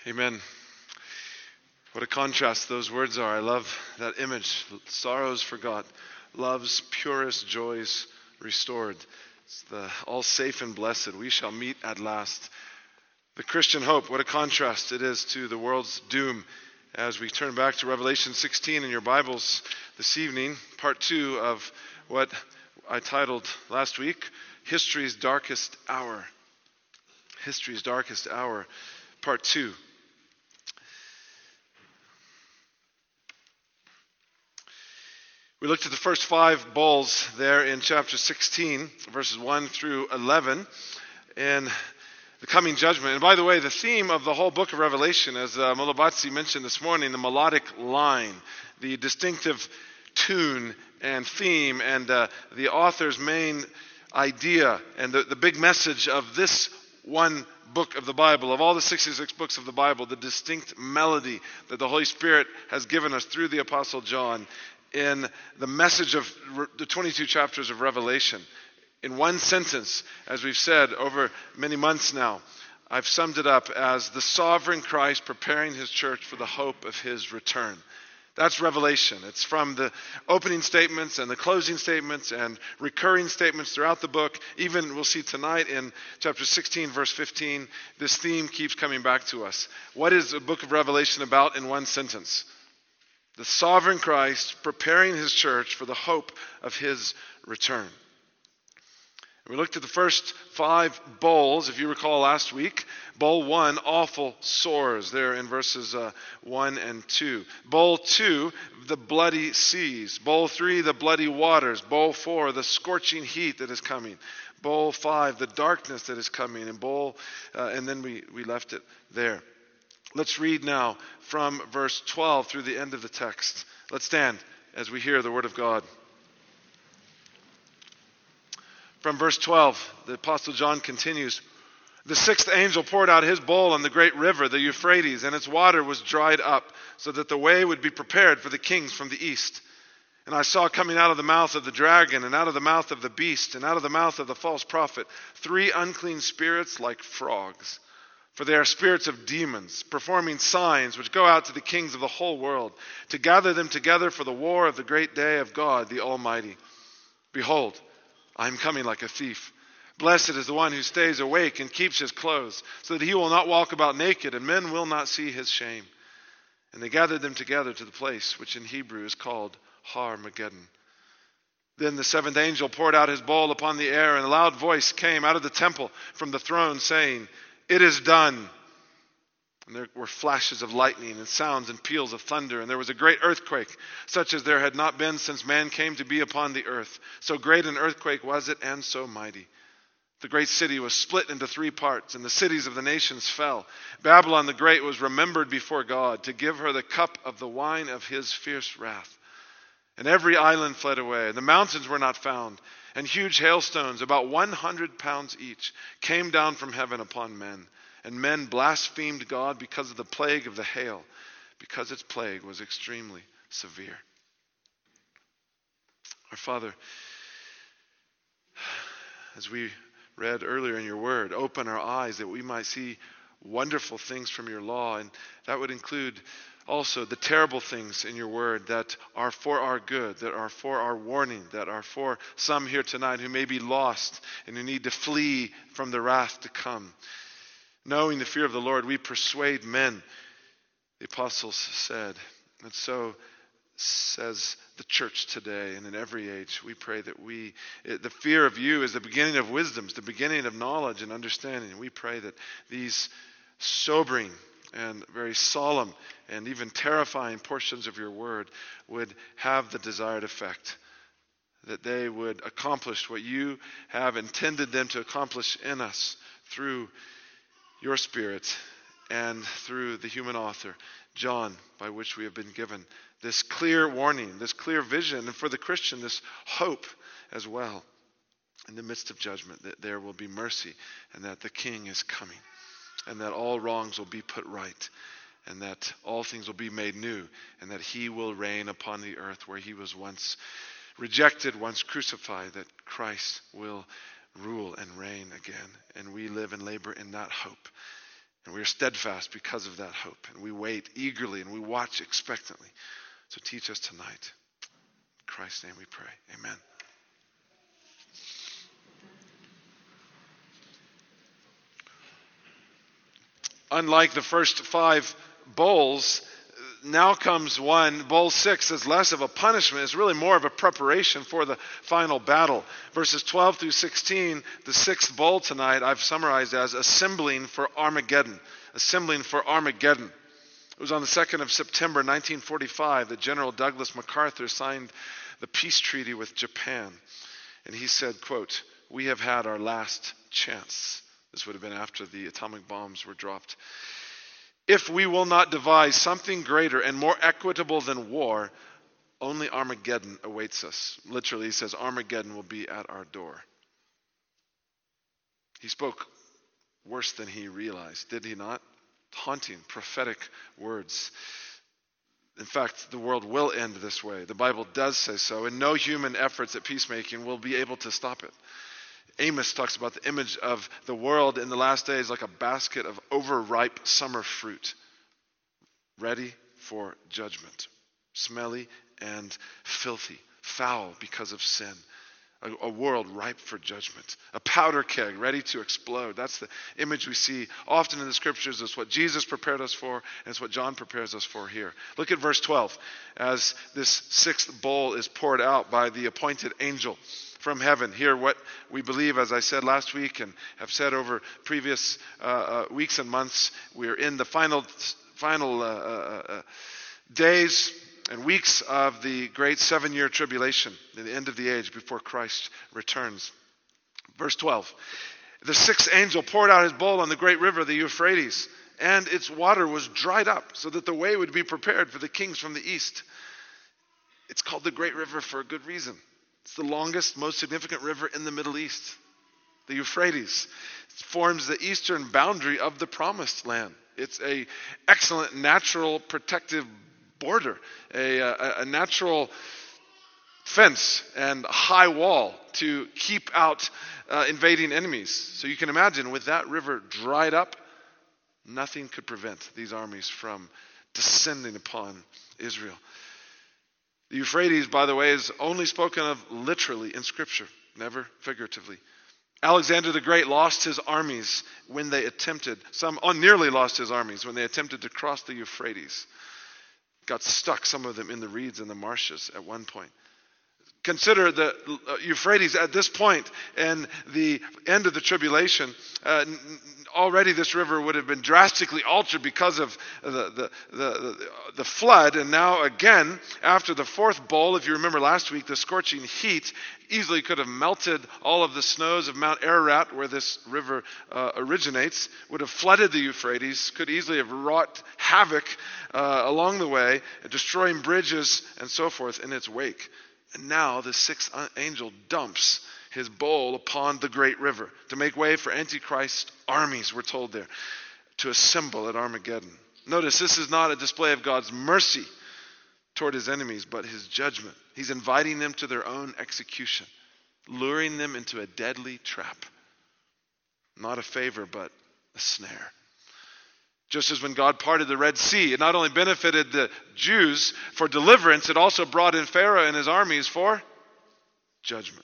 Amen. What a contrast those words are. I love that image. Sorrows forgot, love's purest joys restored. It's the all safe and blessed. We shall meet at last. The Christian hope, what a contrast it is to the world's doom. As we turn back to Revelation 16 in your Bibles this evening, part 2 of what I titled last week, History's Darkest Hour. History's Darkest Hour, part 2. We looked at the first 5 bowls there in chapter 16, verses 1 through 11, and the coming judgment. And by the way, the theme of the whole book of Revelation, as Mulabatsi mentioned this morning, the melodic line, the distinctive tune and theme, and the author's main idea, and the big message of this one book of the Bible, of all the 66 books of the Bible, the distinct melody that the Holy Spirit has given us through the Apostle John in the message of the 22 chapters of Revelation. In one sentence, as we've said over many months now, I've summed it up as the sovereign Christ preparing his church for the hope of his return. That's Revelation. It's from the opening statements and the closing statements and recurring statements throughout the book. Even we'll see tonight in chapter 16, verse 15, this theme keeps coming back to us. What is the book of Revelation about in one sentence? The sovereign Christ preparing his church for the hope of his return. We looked at the first 5 bowls, if you recall last week. Bowl 1, awful sores, there in verses 1 and 2. Bowl 2, the bloody seas. Bowl 3, the bloody waters. Bowl 4, the scorching heat that is coming. Bowl 5, the darkness that is coming. And then we left it there. Let's read now from verse 12 through the end of the text. Let's stand as we hear the word of God. From verse 12, the Apostle John continues, "The 6th angel poured out his bowl on the great river, the Euphrates, and its water was dried up, so that the way would be prepared for the kings from the east. And I saw coming out of the mouth of the dragon, and out of the mouth of the beast, and out of the mouth of the false prophet, 3 unclean spirits like frogs. For they are spirits of demons, performing signs which go out to the kings of the whole world, to gather them together for the war of the great day of God the Almighty. Behold, I am coming like a thief. Blessed is the one who stays awake and keeps his clothes, so that he will not walk about naked, and men will not see his shame. And they gathered them together to the place which in Hebrew is called Har-Mageddon. Then the 7th angel poured out his bowl upon the air, and a loud voice came out of the temple from the throne, saying, 'It is done.' And there were flashes of lightning and sounds and peals of thunder, and there was a great earthquake, such as there had not been since man came to be upon the earth. So great an earthquake was it, and so mighty. The great city was split into 3 parts, and the cities of the nations fell. Babylon the Great was remembered before God, to give her the cup of the wine of his fierce wrath. And every island fled away, and the mountains were not found. And huge hailstones, about 100 pounds each, came down from heaven upon men. And men blasphemed God because of the plague of the hail, because its plague was extremely severe." Our Father, as we read earlier in your word, open our eyes that we might see wonderful things from your law. And that would include also the terrible things in your word that are for our good, that are for our warning, that are for some here tonight who may be lost and who need to flee from the wrath to come. Knowing the fear of the Lord, we persuade men, the apostles said. And so says the church today and in every age. We pray that the fear of you is the beginning of wisdom, it's the beginning of knowledge and understanding. And we pray that these sobering and very solemn and even terrifying portions of your word would have the desired effect, that they would accomplish what you have intended them to accomplish in us through your Spirit and through the human author, John, by which we have been given this clear warning, this clear vision, and for the Christian, this hope as well in the midst of judgment, that there will be mercy and that the King is coming and that all wrongs will be put right and that all things will be made new and that he will reign upon the earth where he was once rejected, once crucified, that Christ will rule and reign again. And we live and labor in that hope. And we are steadfast because of that hope. And we wait eagerly and we watch expectantly. So teach us tonight. In Christ's name we pray. Amen. Unlike the first 5 bowls, now comes one, bowl 6, is less of a punishment. It's really more of a preparation for the final battle. Verses 12 through 16, the 6th bowl tonight, I've summarized as assembling for Armageddon. Assembling for Armageddon. It was on the 2nd of September 1945 that General Douglas MacArthur signed the peace treaty with Japan. And he said, quote, "We have had our last chance." This would have been after the atomic bombs were dropped. "If we will not devise something greater and more equitable than war, only Armageddon awaits us." Literally, he says, Armageddon will be at our door. He spoke worse than he realized, did he not? Haunting, prophetic words. In fact, the world will end this way. The Bible does say so, and no human efforts at peacemaking will be able to stop it. Amos talks about the image of the world in the last days like a basket of overripe summer fruit, ready for judgment, smelly and filthy, foul because of sin. A world ripe for judgment. A powder keg ready to explode. That's the image we see often in the scriptures. It's what Jesus prepared us for, and it's what John prepares us for here. Look at verse 12. As this 6th bowl is poured out by the appointed angel from heaven. Here, what we believe, as I said last week and have said over previous weeks and months, we're in the final days and weeks of the great 7-year tribulation, the end of the age before Christ returns. Verse 12, the 6th angel poured out his bowl on the great river, the Euphrates, and its water was dried up so that the way would be prepared for the kings from the east. It's called the Great River for a good reason. It's the longest, most significant river in the Middle East, the Euphrates. It forms the eastern boundary of the Promised Land. It's an excellent natural protective border, a natural fence and high wall to keep out invading enemies. So you can imagine, with that river dried up, nothing could prevent these armies from descending upon Israel. The Euphrates, by the way, is only spoken of literally in Scripture, never figuratively. Alexander the Great lost his armies when they attempted, nearly lost his armies when they attempted to cross the Euphrates. Got stuck, some of them, in the reeds and the marshes at one point. Consider the Euphrates at this point and the end of the tribulation. Already this river would have been drastically altered because of the flood. And now again, after the 4th bowl, if you remember last week, the scorching heat easily could have melted all of the snows of Mount Ararat, where this river originates, would have flooded the Euphrates, could easily have wrought havoc along the way, destroying bridges and so forth in its wake. And now the 6th angel dumps his bowl upon the great river to make way for Antichrist armies, we're told there, to assemble at Armageddon. Notice, this is not a display of God's mercy toward his enemies, but his judgment. He's inviting them to their own execution, luring them into a deadly trap. Not a favor, but a snare. Just as when God parted the Red Sea, it not only benefited the Jews for deliverance, it also brought in Pharaoh and his armies for judgment.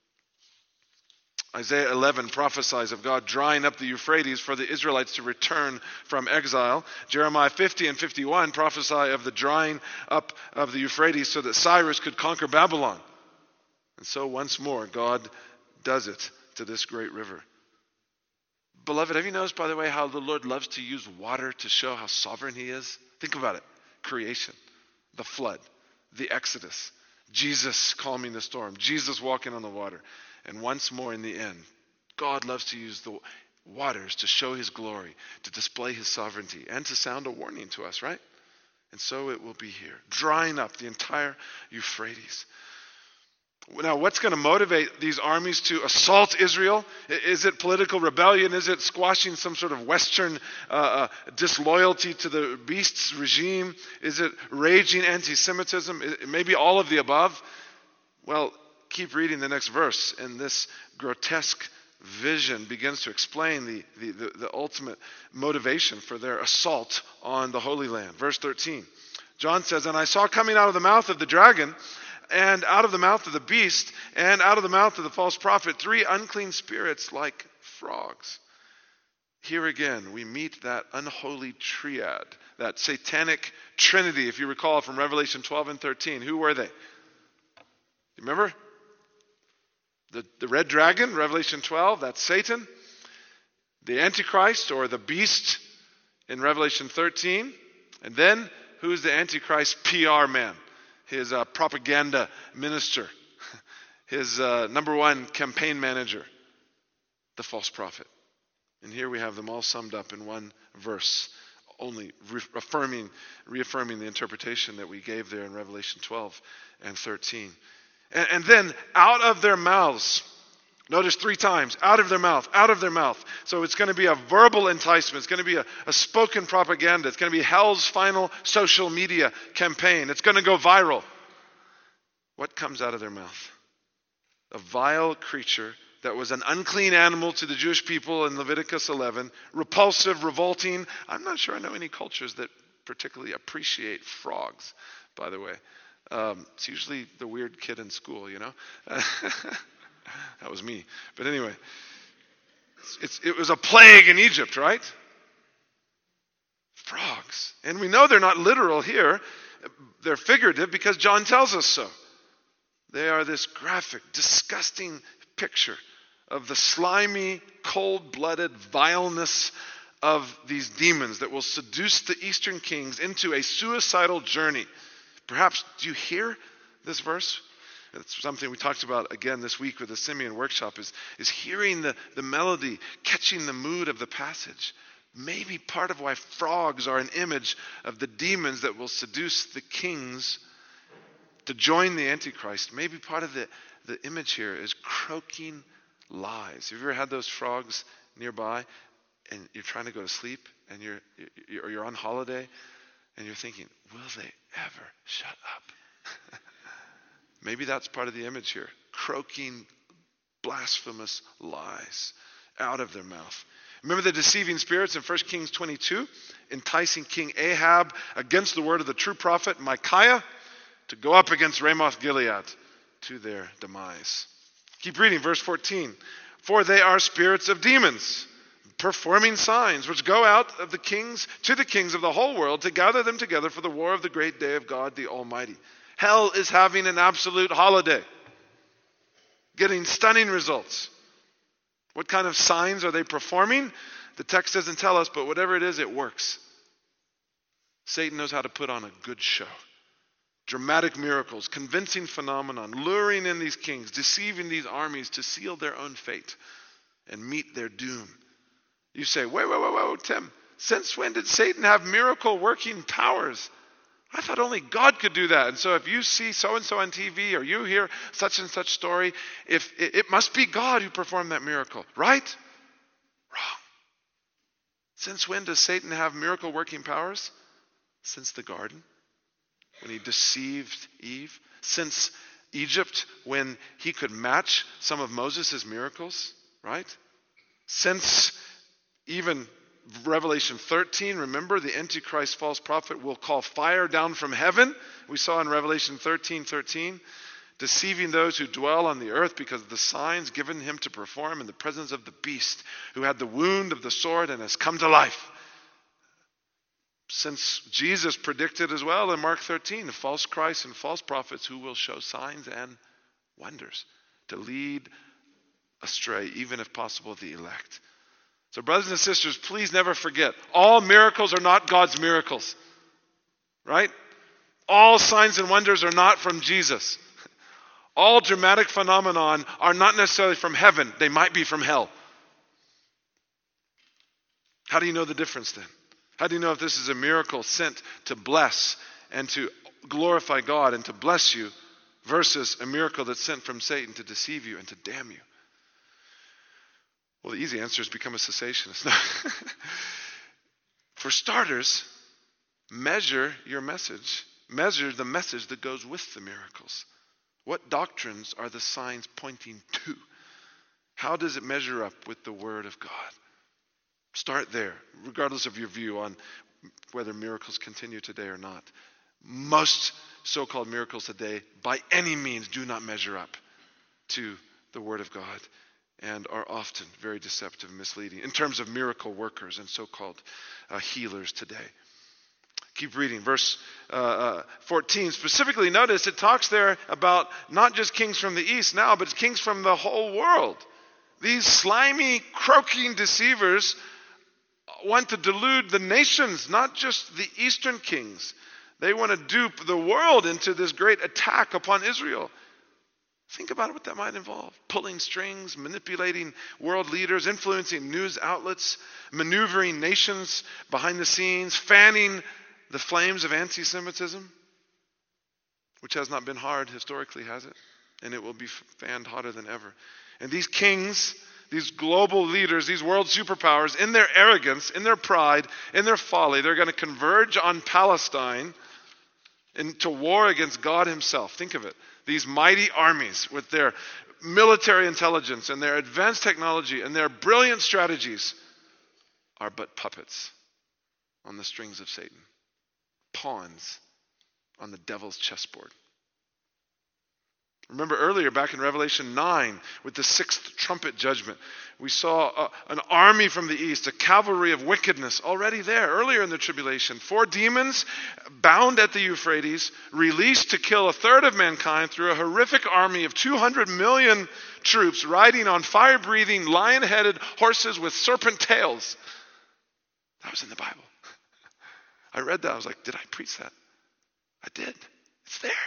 Isaiah 11 prophesies of God drying up the Euphrates for the Israelites to return from exile. Jeremiah 50 and 51 prophesy of the drying up of the Euphrates so that Cyrus could conquer Babylon. And so once more, God does it to this great river. Beloved, have you noticed, by the way, how the Lord loves to use water to show how sovereign he is? Think about it. Creation, the flood, the Exodus, Jesus calming the storm, Jesus walking on the water. And once more in the end, God loves to use the waters to show his glory, to display his sovereignty, and to sound a warning to us, right? And so it will be here, drying up the entire Euphrates. Now, what's going to motivate these armies to assault Israel? Is it political rebellion? Is it squashing some sort of Western disloyalty to the beast's regime? Is it raging anti-Semitism? Maybe all of the above? Well, keep reading the next verse, and this grotesque vision begins to explain the ultimate motivation for their assault on the Holy Land. Verse 13, John says, "And I saw coming out of the mouth of the dragon, and out of the mouth of the beast, and out of the mouth of the false prophet, 3 unclean spirits like frogs." Here again, we meet that unholy triad, that satanic trinity, if you recall from Revelation 12 and 13. Who were they? Remember? The red dragon, Revelation 12, that's Satan. The Antichrist, or the beast, in Revelation 13. And then, who's the Antichrist PR man? His propaganda minister. His number one campaign manager. The false prophet. And here we have them all summed up in one verse, only reaffirming the interpretation that we gave there in Revelation 12 and 13. And then out of their mouths, notice 3 times, out of their mouth, out of their mouth. So it's going to be a verbal enticement. It's going to be a spoken propaganda. It's going to be hell's final social media campaign. It's going to go viral. What comes out of their mouth? A vile creature that was an unclean animal to the Jewish people in Leviticus 11, repulsive, revolting. I'm not sure I know any cultures that particularly appreciate frogs, by the way. It's usually the weird kid in school, you know. That was me. But anyway, it was a plague in Egypt, right? Frogs. And we know they're not literal here. They're figurative because John tells us so. They are this graphic, disgusting picture of the slimy, cold-blooded vileness of these demons that will seduce the Eastern kings into a suicidal journey. Perhaps, do you hear this verse? It's something we talked about again this week with the Simeon workshop, is hearing the melody, catching the mood of the passage. Maybe part of why frogs are an image of the demons that will seduce the kings to join the Antichrist. Maybe part of the image here is croaking lies. Have you ever had those frogs nearby and you're trying to go to sleep and you're on holiday and you're thinking, will they ever shut up? Maybe that's part of the image here. Croaking, blasphemous lies out of their mouth. Remember the deceiving spirits in 1 Kings 22? Enticing King Ahab against the word of the true prophet Micaiah to go up against Ramoth Gilead to their demise. Keep reading, verse 14. "For they are spirits of demons, performing signs, which go out of the kings to the kings of the whole world to gather them together for the war of the great day of God the Almighty." Hell is having an absolute holiday, getting stunning results. What kind of signs are they performing? The text doesn't tell us, but whatever it is, it works. Satan knows how to put on a good show. Dramatic miracles, convincing phenomenon, luring in these kings, deceiving these armies to seal their own fate and meet their doom. You say, wait, Tim, since when did Satan have miracle working powers? I thought only God could do that. And so if you see so-and-so on TV or you hear such and such story, if it must be God who performed that miracle, right? Wrong. Since when does Satan have miracle working powers? Since the garden, when he deceived Eve. Since Egypt, when he could match some of Moses' miracles, right? Since even Revelation 13, remember the Antichrist false prophet will call fire down from heaven. We saw in Revelation 13:13, deceiving those who dwell on the earth because of the signs given him to perform in the presence of the beast who had the wound of the sword and has come to life. Since Jesus predicted as well in Mark 13, false Christs and false prophets who will show signs and wonders to lead astray, even if possible, the elect. So brothers and sisters, please never forget, all miracles are not God's miracles, right? All signs and wonders are not from Jesus. All dramatic phenomenon are not necessarily from heaven. They might be from hell. How do you know the difference then? How do you know if this is a miracle sent to bless and to glorify God and to bless you versus a miracle that's sent from Satan to deceive you and to damn you? Well, the easy answer is become a cessationist. For starters, measure your message. Measure the message that goes with the miracles. What doctrines are the signs pointing to? How does it measure up with the Word of God? Start there, regardless of your view on whether miracles continue today or not. Most so-called miracles today, by any means, do not measure up to the Word of God and are often very deceptive and misleading in terms of miracle workers and so-called healers today. Keep reading. Verse 14. Specifically, notice it talks there about not just kings from the east now, but kings from the whole world. These slimy, croaking deceivers want to delude the nations, not just the eastern kings. They want to dupe the world into this great attack upon Israel. Think about what that might involve. Pulling strings, manipulating world leaders, influencing news outlets, maneuvering nations behind the scenes, fanning the flames of anti-Semitism, which has not been hard historically, has it? And it will be fanned hotter than ever. And these kings, these global leaders, these world superpowers, in their arrogance, in their pride, in their folly, they're going to converge on Palestine into war against God himself. Think of it. These mighty armies with their military intelligence and their advanced technology and their brilliant strategies are but puppets on the strings of Satan. Pawns on the devil's chessboard. Remember earlier back in Revelation 9 with the sixth trumpet judgment, we saw an army from the east, a cavalry of wickedness already there earlier in the tribulation. 4 demons bound at the Euphrates, released to kill a third of mankind through a horrific army of 200 million troops riding on fire-breathing, lion-headed horses with serpent tails. That was in the Bible. I read that. I was like, did I preach that? I did. It's there.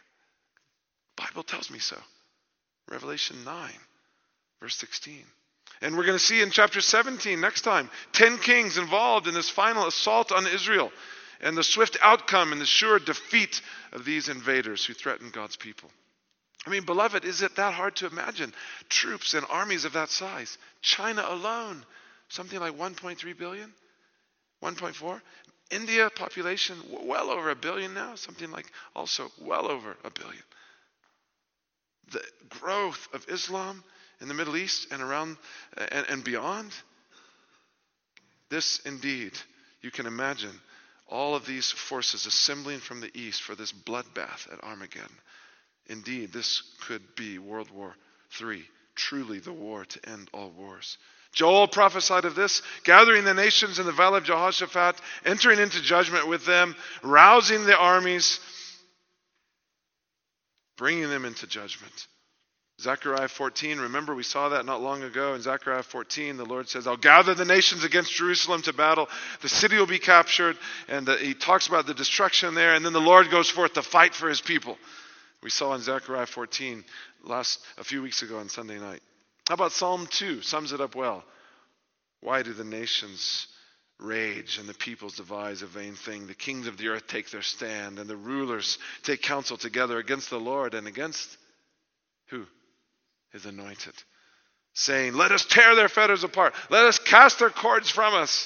Bible tells me so. Revelation 9, verse 16. And we're going to see in chapter 17 next time, 10 kings involved in this final assault on Israel and the swift outcome and the sure defeat of these invaders who threaten God's people. I mean, beloved, is it that hard to imagine troops and armies of that size? China alone, something like 1.3 billion, 1.4. India population well over 1 billion now, something like also well over 1 billion. The growth of Islam in the Middle East and around and beyond. This indeed, you can imagine all of these forces assembling from the east for this bloodbath at Armageddon. Indeed, this could be World War III, truly the war to end all wars. Joel prophesied of this, gathering the nations in the valley of Jehoshaphat, entering into judgment with them, rousing the armies, bringing them into judgment. Zechariah 14, remember we saw that not long ago. In Zechariah 14, the Lord says, I'll gather the nations against Jerusalem to battle. The city will be captured. And he talks about the destruction there. And then the Lord goes forth to fight for his people. We saw in Zechariah 14 a few weeks ago on Sunday night. How about Psalm 2? Sums it up well. Why do the nations rage and the peoples devise a vain thing? The kings of the earth take their stand and the rulers take counsel together against the Lord and against who? His anointed. Saying, let us tear their fetters apart. Let us cast their cords from us.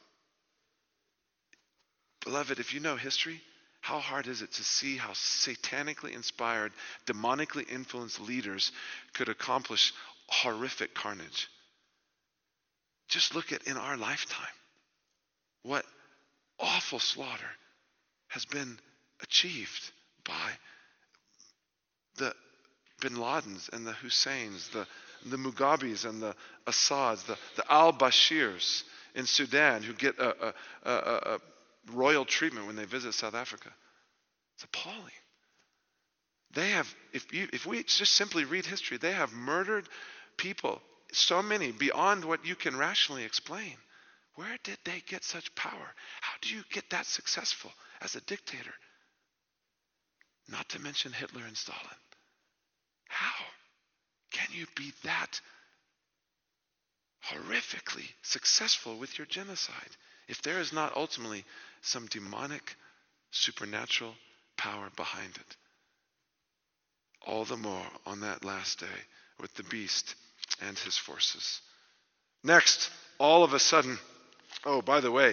Beloved, if you know history, how hard is it to see how satanically inspired, demonically influenced leaders could accomplish horrific carnage? Just look at in our lifetime what awful slaughter has been achieved by the Bin Ladens and the Husseins, the Mugabes and the Assads, the al-Bashirs in Sudan who get a royal treatment when they visit South Africa. It's appalling. They have, if we just simply read history, they have murdered people, so many, beyond what you can rationally explain. Where did they get such power? How do you get that successful as a dictator? Not to mention Hitler and Stalin. How can you be that horrifically successful with your genocide if there is not ultimately some demonic, supernatural power behind it? All the more on that last day with the beast and his forces. Next, all of a sudden, oh, by the way,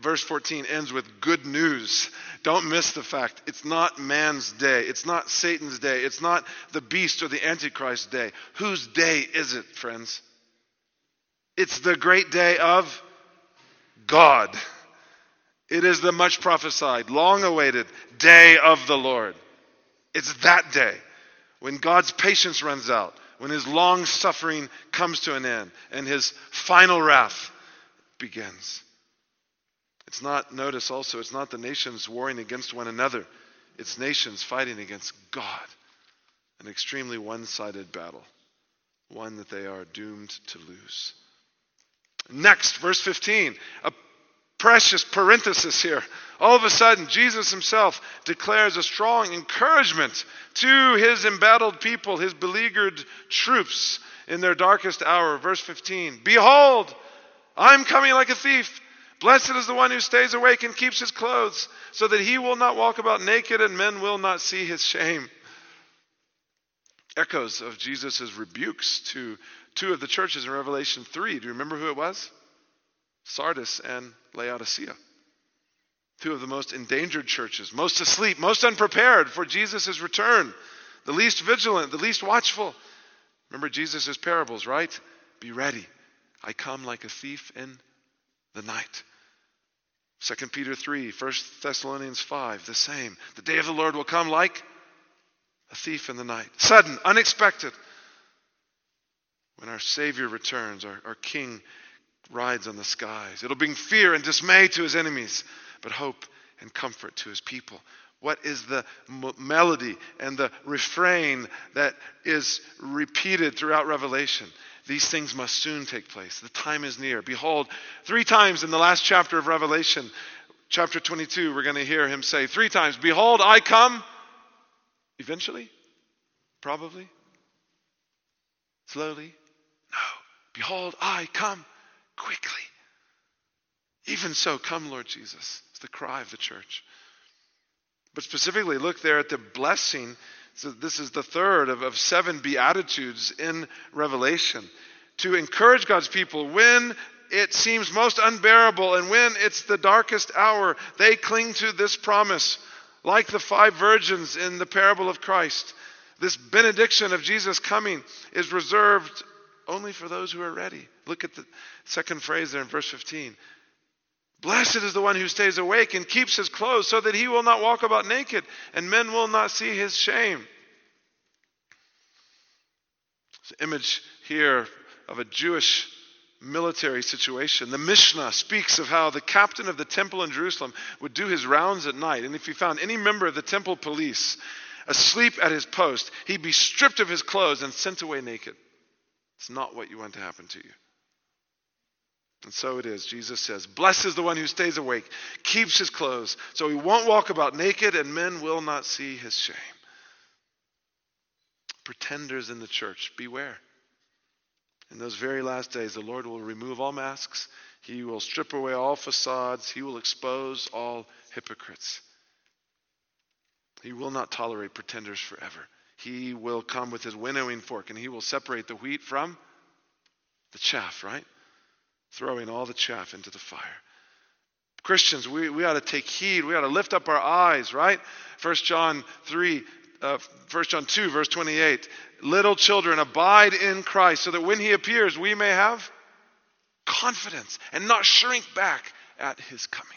verse 14 ends with good news. Don't miss the fact. It's not man's day. It's not Satan's day. It's not the beast or the Antichrist day. Whose day is it, friends? It's the great day of God. It is the much prophesied, long awaited day of the Lord. It's that day when God's patience runs out, when his long suffering comes to an end, and his final wrath begins. It's not, notice also, it's not the nations warring against one another. It's nations fighting against God. An extremely one-sided battle. One that they are doomed to lose. Next, verse 15. A precious parenthesis here. All of a sudden, Jesus himself declares a strong encouragement to his embattled people, his beleaguered troops in their darkest hour. Verse 15. Behold, I'm coming like a thief. Blessed is the one who stays awake and keeps his clothes, so that he will not walk about naked and men will not see his shame. Echoes of Jesus' rebukes to two of the churches in Revelation 3. Do you remember who it was? Sardis and Laodicea. Two of the most endangered churches, most asleep, most unprepared for Jesus' return. The least vigilant, the least watchful. Remember Jesus' parables, right? Be ready. I come like a thief in the night. 2 Peter 3, 1 Thessalonians 5, the same. The day of the Lord will come like a thief in the night. Sudden, unexpected. When our Savior returns, our King rides on the skies. It'll bring fear and dismay to his enemies, but hope and comfort to his people. What is the melody and the refrain that is repeated throughout Revelation? These things must soon take place. The time is near. Behold, 3 times in the last chapter of Revelation, chapter 22, we're going to hear him say 3 times, behold, I come. Eventually? Probably? Slowly? No. Behold, I come quickly. Even so, come, Lord Jesus. It's the cry of the church. But specifically, look there at the blessing. So this is the third of 7 Beatitudes in Revelation. To encourage God's people when it seems most unbearable and when it's the darkest hour, they cling to this promise. Like the 5 virgins in the parable of Christ, this benediction of Jesus coming is reserved only for those who are ready. Look at the second phrase there in verse 15. Blessed is the one who stays awake and keeps his clothes so that he will not walk about naked and men will not see his shame. It's an image here of a Jewish military situation. The Mishnah speaks of how the captain of the temple in Jerusalem would do his rounds at night. And if he found any member of the temple police asleep at his post, he'd be stripped of his clothes and sent away naked. It's not what you want to happen to you. And so it is. Jesus says, blessed is the one who stays awake, keeps his clothes, so he won't walk about naked and men will not see his shame. Pretenders in the church, beware. In those very last days, the Lord will remove all masks. He will strip away all facades. He will expose all hypocrites. He will not tolerate pretenders forever. He will come with his winnowing fork and he will separate the wheat from the chaff, right? Throwing all the chaff into the fire. Christians, we ought to take heed. We ought to lift up our eyes, right? 1 John 2, verse 28. Little children, abide in Christ so that when he appears, we may have confidence and not shrink back at his coming.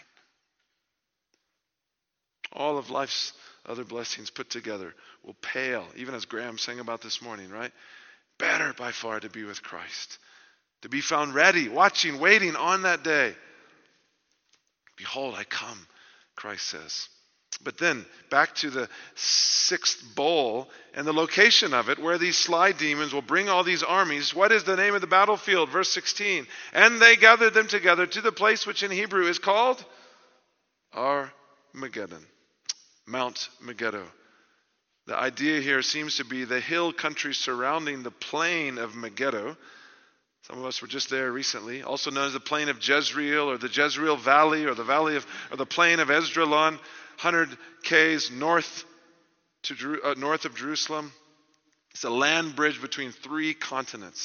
All of life's other blessings put together will pale, even as Graham sang about this morning, right? Better by far to be with Christ. To be found ready, watching, waiting on that day. Behold, I come, Christ says. But then, back to the 6th bowl and the location of it, where these sly demons will bring all these armies. What is the name of the battlefield? Verse 16. And they gathered them together to the place which in Hebrew is called Armageddon. Mount Megiddo. The idea here seems to be the hill country surrounding the plain of Megiddo. Some of us were just there recently, also known as the plain of Jezreel or the Jezreel Valley or the plain of Esdraelon, 100 k's north of Jerusalem. It's a land bridge between 3 continents.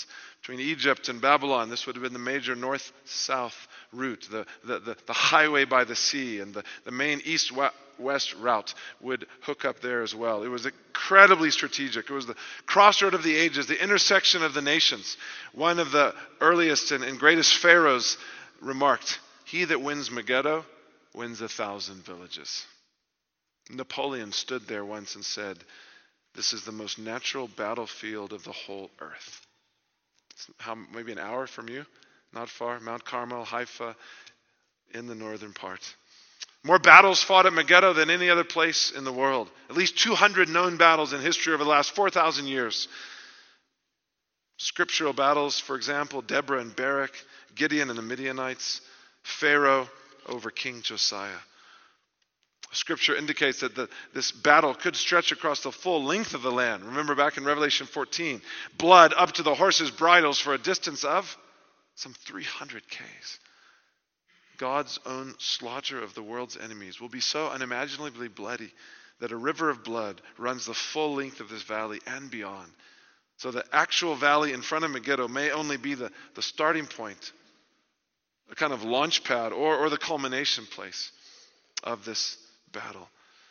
between Egypt and Babylon. This would have been the major north-south route, the highway by the sea, and the main east-west route would hook up there as well. It was incredibly strategic. It was the crossroad of the ages, the intersection of the nations. One of the earliest and greatest pharaohs remarked, "He that wins Megiddo wins 1,000 villages." Napoleon stood there once and said, "This is the most natural battlefield of the whole earth." Maybe an hour from you, not far, Mount Carmel, Haifa, in the northern part. More battles fought at Megiddo than any other place in the world. At least 200 known battles in history over the last 4,000 years. Scriptural battles, for example, Deborah and Barak, Gideon and the Midianites, Pharaoh over King Josiah. Scripture indicates that this battle could stretch across the full length of the land. Remember back in Revelation 14, blood up to the horses' bridles for a distance of some 300 k's. God's own slaughter of the world's enemies will be so unimaginably bloody that a river of blood runs the full length of this valley and beyond. So the actual valley in front of Megiddo may only be the starting point, a kind of launch pad or the culmination place of this battle.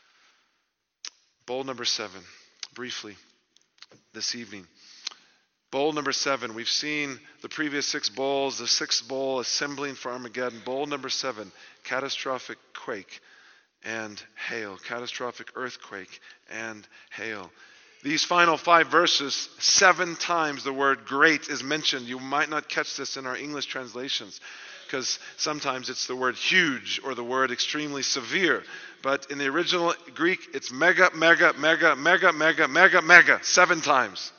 Bowl number 7, briefly, this evening. Bowl number 7, we've seen the previous 6 bowls, the 6th bowl assembling for Armageddon. Bowl number 7, catastrophic quake and hail, catastrophic earthquake and hail. These final 5 verses, 7 times the word great is mentioned. You might not catch this in our English translations, because sometimes it's the word huge or the word extremely severe. But in the original Greek, it's mega, mega, mega, mega, mega, mega, mega, 7 times.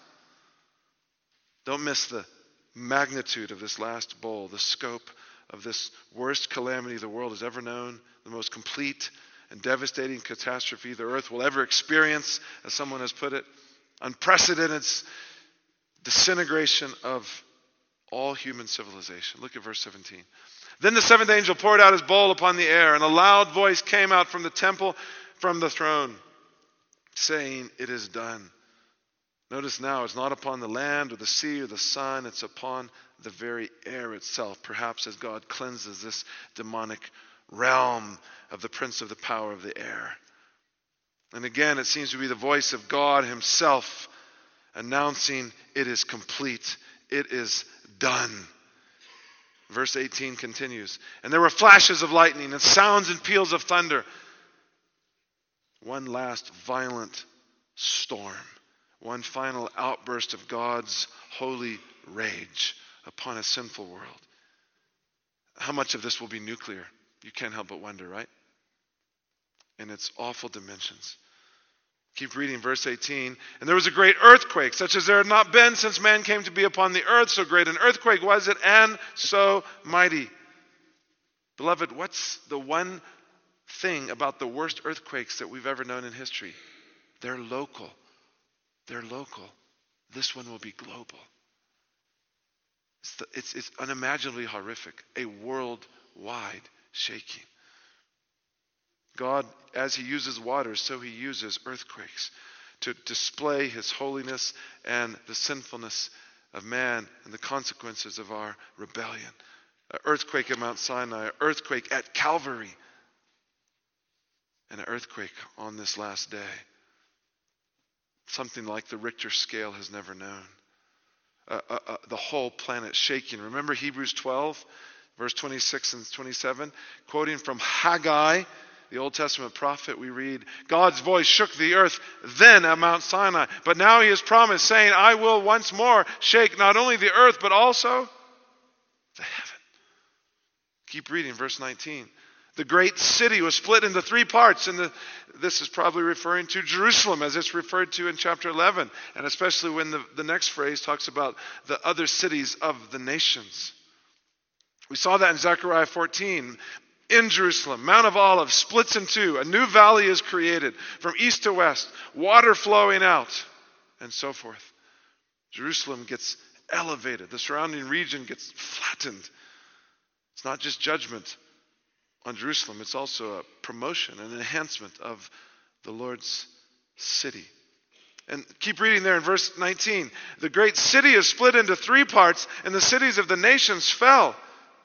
Don't miss the magnitude of this last bowl, the scope of this worst calamity the world has ever known, the most complete and devastating catastrophe the earth will ever experience, as someone has put it. Unprecedented disintegration of all human civilization. Look at verse 17. Then the 7th angel poured out his bowl upon the air, and a loud voice came out from the temple, from the throne, saying, "It is done." Notice now, it's not upon the land or the sea or the sun, it's upon the very air itself, perhaps as God cleanses this demonic realm of the prince of the power of the air. And again, it seems to be the voice of God himself announcing, "It is complete. It is done." Verse 18 continues, "And there were flashes of lightning and sounds and peals of thunder." One last violent storm. One final outburst of God's holy rage upon a sinful world. How much of this will be nuclear? You can't help but wonder, right? In its awful dimensions. Keep reading verse 18. "And there was a great earthquake, such as there had not been since man came to be upon the earth. So great an earthquake was it, and so mighty." Beloved, what's the one thing about the worst earthquakes that we've ever known in history? They're local. They're local. This one will be global. It's unimaginably horrific. A worldwide shaking. God, as he uses waters, so he uses earthquakes to display his holiness and the sinfulness of man and the consequences of our rebellion. An earthquake at Mount Sinai, an earthquake at Calvary, and an earthquake on this last day. Something like the Richter scale has never known. The whole planet shaking. Remember Hebrews 12, verse 26 and 27? Quoting from Haggai, the Old Testament prophet, we read, "God's voice shook the earth then at Mount Sinai. But now he has promised, saying, I will once more shake not only the earth, but also the heaven." Keep reading, verse 19. "The great city was split into 3 parts." And this is probably referring to Jerusalem, as it's referred to in chapter 11. And especially when the next phrase talks about the other cities of the nations. We saw that in Zechariah 14. In Jerusalem, Mount of Olives splits in 2. A new valley is created from east to west, water flowing out, and so forth. Jerusalem gets elevated. The surrounding region gets flattened. It's not just judgment on Jerusalem, it's also a promotion and enhancement of the Lord's city. And keep reading there in verse 19. The great city is split into three parts, and the cities of the nations fell.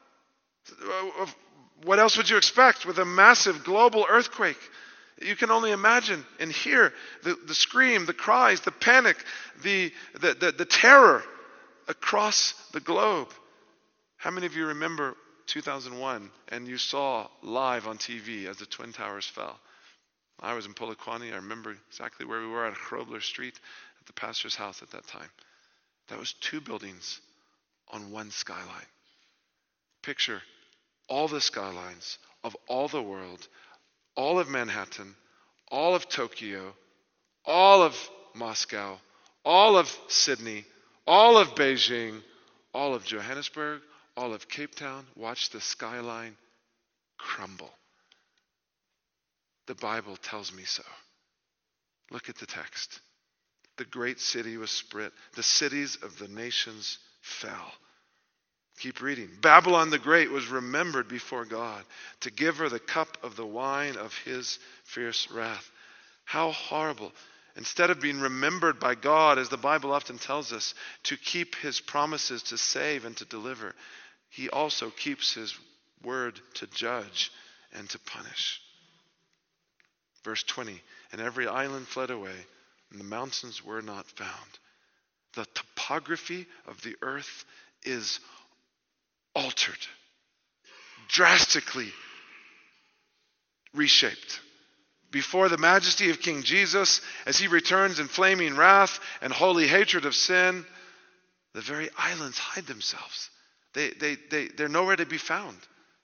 What else would you expect with a massive global earthquake? You can only imagine and hear the scream, the cries, the panic, the terror across the globe. How many of you remember 2001 and you saw live on TV as the Twin Towers fell? I was in Polokwane. I remember exactly where we were at Grobler Street at the pastor's house at that time. That was two buildings on one skyline. Picture all the skylines of all the world, all of Manhattan, all of Tokyo, all of Moscow, all of Sydney, all of Beijing, all of Johannesburg, all of Cape Town. Watch the skyline crumble. The Bible tells me so. Look at the text. The great city was split. The cities of the nations fell. Keep reading. Babylon the Great was remembered before God to give her the cup of the wine of his fierce wrath. How horrible. Instead of being remembered by God, as the Bible often tells us, to keep his promises to save and to deliver, he also keeps his word to judge and to punish. Verse 20, and every island fled away, and the mountains were not found. The topography of the earth is altered, drastically reshaped. Before the majesty of King Jesus, as he returns in flaming wrath and holy hatred of sin, the very islands hide themselves. They're nowhere to be found.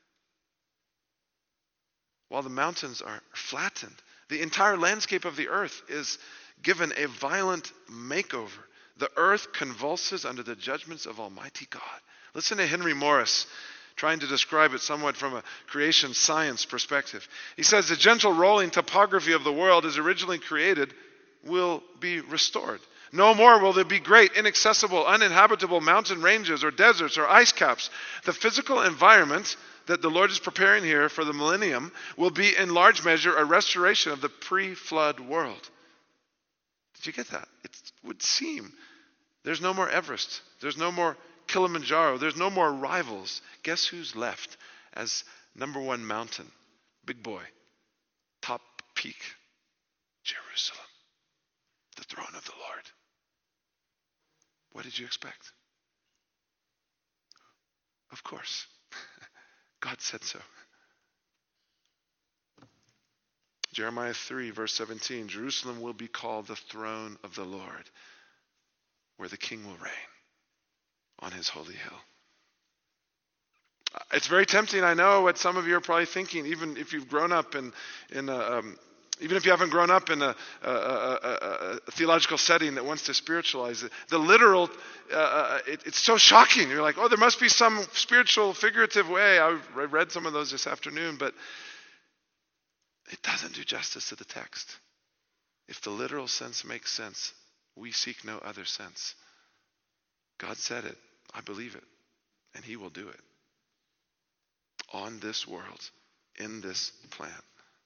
While the mountains are flattened, the entire landscape of the earth is given a violent makeover. The earth convulses under the judgments of Almighty God. Listen to Henry Morris, trying to describe it somewhat from a creation science perspective. He says, the gentle rolling topography of the world as originally created will be restored. No more will there be great, inaccessible, uninhabitable mountain ranges or deserts or ice caps. The physical environment that the Lord is preparing here for the millennium will be in large measure a restoration of the pre-flood world. Did you get that? It would seem there's no more Everest. There's no more Kilimanjaro. There's no more rivals. Guess who's left as number one mountain? Big boy. Top peak. Jerusalem. The throne of the Lord. What did you expect? Of course. God said so. Jeremiah 3, verse 17. Jerusalem will be called the throne of the Lord, where the king will reign on his holy hill. It's very tempting, I know, what some of you are probably thinking, even if you've grown up even if you haven't grown up in a theological setting that wants to spiritualize it. The literal, it's so shocking. You're like, oh, there must be some spiritual, figurative way. I read some of those this afternoon, but it doesn't do justice to the text. If the literal sense makes sense, we seek no other sense. God said it. I believe it. And he will do it. On this world, in this planet.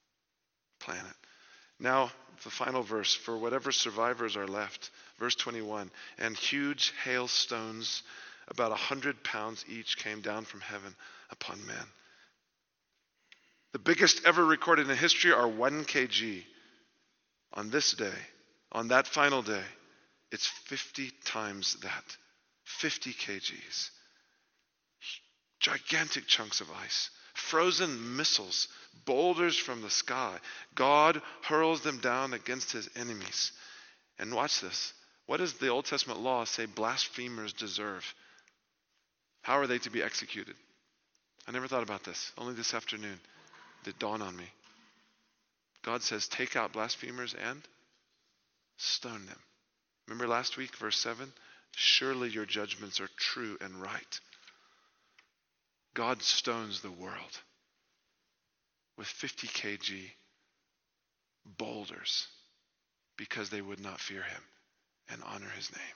Now, the final verse, for whatever survivors are left, verse 21, and huge hailstones, about 100 pounds each, came down from heaven upon men. The biggest ever recorded in history are 1 kg. On this day, on that final day, it's 50 times that. 50 kgs. Gigantic chunks of ice. Frozen missiles, boulders from the sky. God hurls them down against his enemies. And watch this. What does the Old Testament law say blasphemers deserve? How are they to be executed? I never thought about this. Only this afternoon did it dawn on me. God says, take out blasphemers and stone them. Remember last week, verse 7? Surely your judgments are true and right. God stones the world with 50 kg boulders because they would not fear him and honor his name.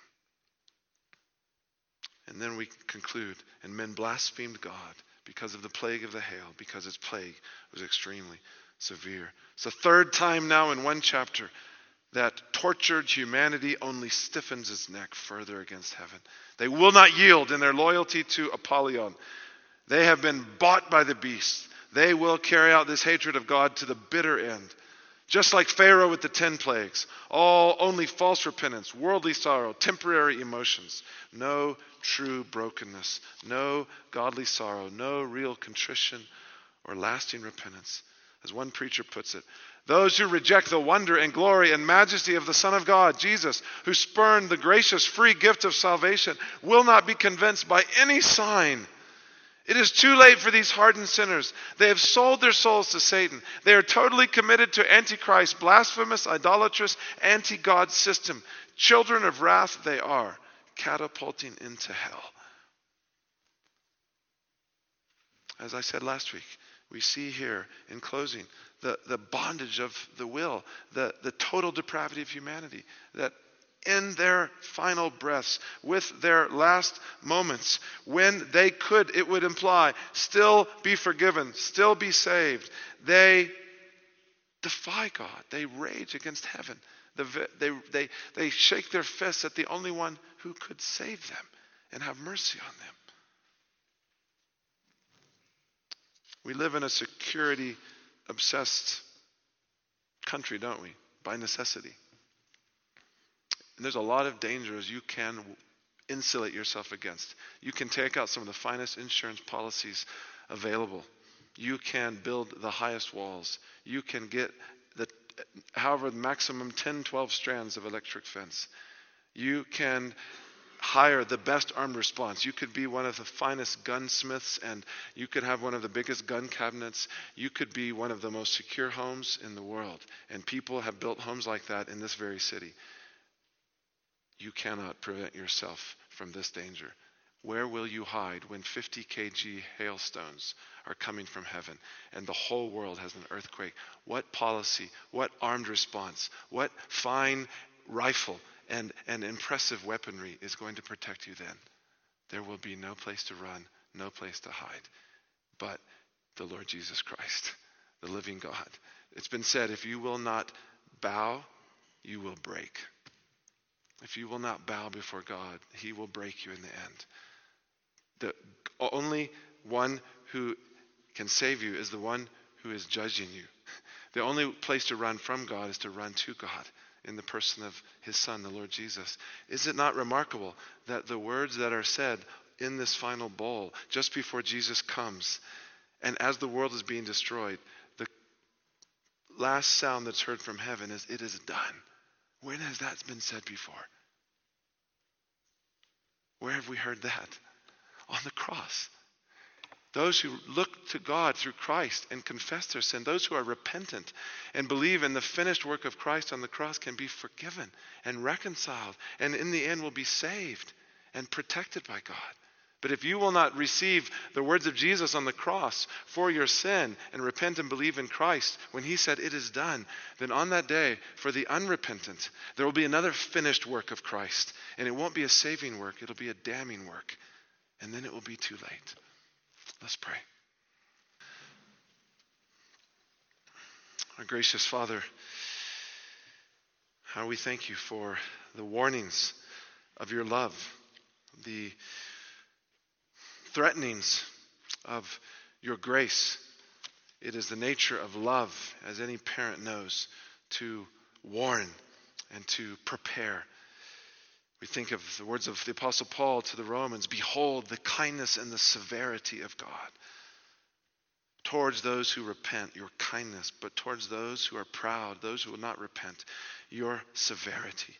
And then we conclude, and men blasphemed God because of the plague of the hail, because its plague was extremely severe. It's the third time now in one chapter that tortured humanity only stiffens its neck further against heaven. They will not yield in their loyalty to Apollyon. They have been bought by the beast. They will carry out this hatred of God to the bitter end. Just like Pharaoh with the 10 plagues, all only false repentance, worldly sorrow, temporary emotions, no true brokenness, no godly sorrow, no real contrition or lasting repentance. As one preacher puts it, those who reject the wonder and glory and majesty of the Son of God, Jesus, who spurned the gracious free gift of salvation, will not be convinced by any sign. It is too late for these hardened sinners. They have sold their souls to Satan. They are totally committed to Antichrist, blasphemous, idolatrous, anti-God system. Children of wrath they are, catapulting into hell. As I said last week, we see here in closing the bondage of the will, the total depravity of humanity, that in their final breaths, with their last moments, when they could, it would imply, still be forgiven, still be saved, they defy God. They rage against heaven. They shake their fists at the only one who could save them and have mercy on them. We live in a security-obsessed country, don't we? By necessity. And there's a lot of dangers you can insulate yourself against. You can take out some of the finest insurance policies available. You can build the highest walls. You can get however maximum 10, 12 strands of electric fence. You can hire the best armed response. You could be one of the finest gunsmiths, and you could have one of the biggest gun cabinets. You could be one of the most secure homes in the world. And people have built homes like that in this very city. You cannot prevent yourself from this danger. Where will you hide when 50 kg hailstones are coming from heaven and the whole world has an earthquake? What policy, what armed response, what fine rifle and impressive weaponry is going to protect you then? There will be no place to run, no place to hide, but the Lord Jesus Christ, the living God. It's been said, if you will not bow, you will break. If you will not bow before God, he will break you in the end. The only one who can save you is the one who is judging you. The only place to run from God is to run to God in the person of his Son, the Lord Jesus. Is it not remarkable that the words that are said in this final bowl, just before Jesus comes, and as the world is being destroyed, the last sound that's heard from heaven is, "It is done." When has that been said before? Where have we heard that? On the cross. Those who look to God through Christ and confess their sin, those who are repentant and believe in the finished work of Christ on the cross can be forgiven and reconciled, and in the end will be saved and protected by God. But if you will not receive the words of Jesus on the cross for your sin and repent and believe in Christ when he said it is done, then on that day, for the unrepentant, there will be another finished work of Christ. And it won't be a saving work, it'll be a damning work. And then it will be too late. Let's pray. Our gracious Father, how we thank you for the warnings of your love, the threatenings of your grace. It is the nature of love, as any parent knows, to warn and to prepare. We think of the words of the Apostle Paul to the Romans, "Behold the kindness and the severity of God. Towards those who repent, your kindness, but towards those who are proud, those who will not repent, your severity."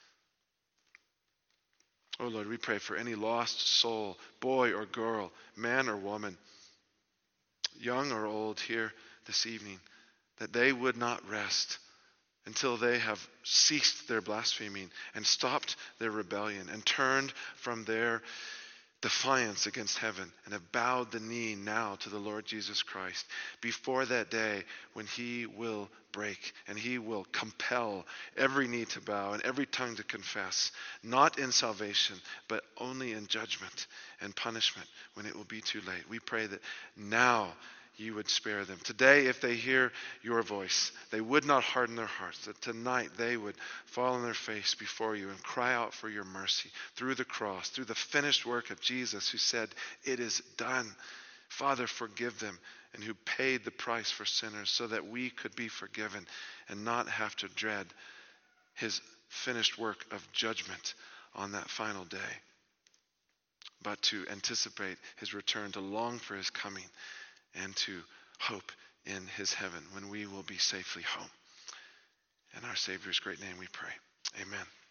Oh Lord, we pray for any lost soul, boy or girl, man or woman, young or old here this evening, that they would not rest until they have ceased their blaspheming and stopped their rebellion and turned from their defiance against heaven and have bowed the knee now to the Lord Jesus Christ before that day when he will break and he will compel every knee to bow and every tongue to confess, not in salvation, but only in judgment and punishment when it will be too late. We pray that now you would spare them. Today, if they hear your voice, they would not harden their hearts, that tonight they would fall on their face before you and cry out for your mercy through the cross, through the finished work of Jesus, who said, "It is done." Father, forgive them, and who paid the price for sinners so that we could be forgiven and not have to dread his finished work of judgment on that final day, but to anticipate his return, to long for his coming, and to hope in his heaven when we will be safely home. In our Savior's great name we pray. Amen.